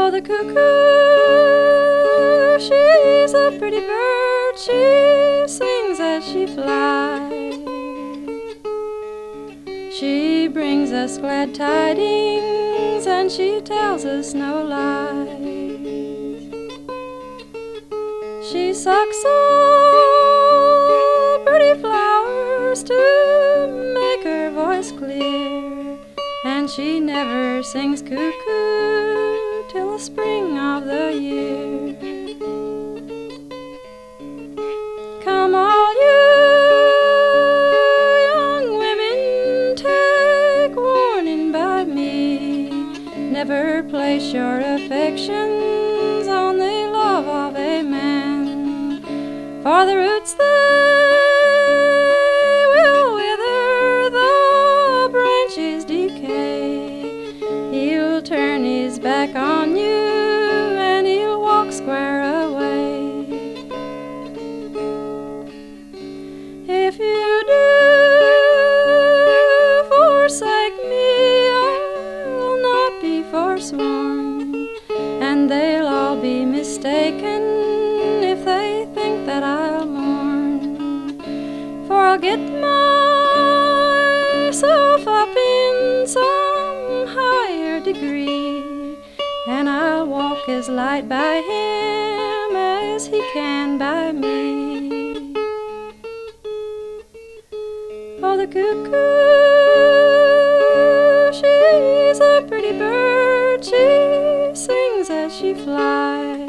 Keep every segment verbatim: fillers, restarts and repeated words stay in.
Oh, the cuckoo, she's a pretty bird. She sings as she flies. She brings us glad tidings, and she tells us no lies. She sucks all pretty flowers to make her voice clear, and she never sings cuckoo till the spring of the year. Come all you young women, take warning by me. Never place your affections on the love of a man, for the roots they will wither, the branches decay. He'll turn his back on you, and he'll walk square away. If you do forsake me, I'll not be forsworn, and they'll all be mistaken if they think that I'll mourn. For I'll get myself up in some higher degree, and I'll walk as light by him as he can by me. Oh, the cuckoo, she's a pretty bird. She sings as she flies.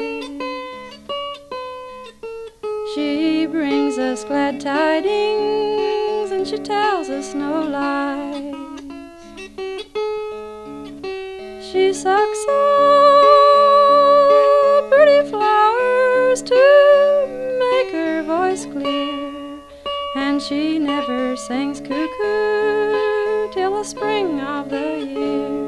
She brings us glad tidings, and she tells us no lies. She sucks all pretty flowers to make her voice clear, and she never sings cuckoo till the spring of the year.